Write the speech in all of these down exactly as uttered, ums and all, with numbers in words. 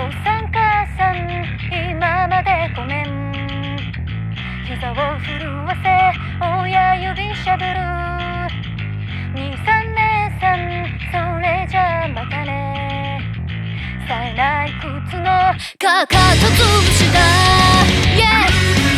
さん母さん今までごめん。膝を震わせ親指しゃぶる。兄さん姉さんそれじゃまたね。冴えない靴のかかとつぶしだ、yeah!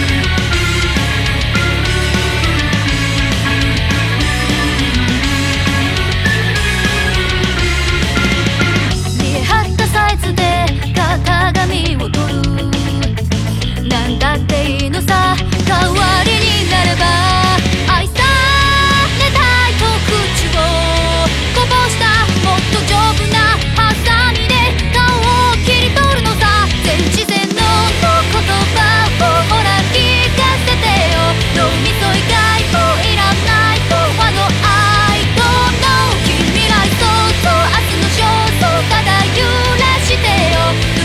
鏡を取る。なんだっていいのさ、代わりになれば。愛されたいと口をこぼした。もっと丈夫なハサミで顔を切り取るのさ。全自然の言葉をほら聞かせてよ。脳みそ以外もいらない童話の愛との近未来想像。明日の焦燥ただ揺らしてよ。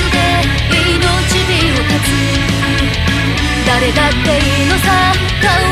誰だっていいのさ。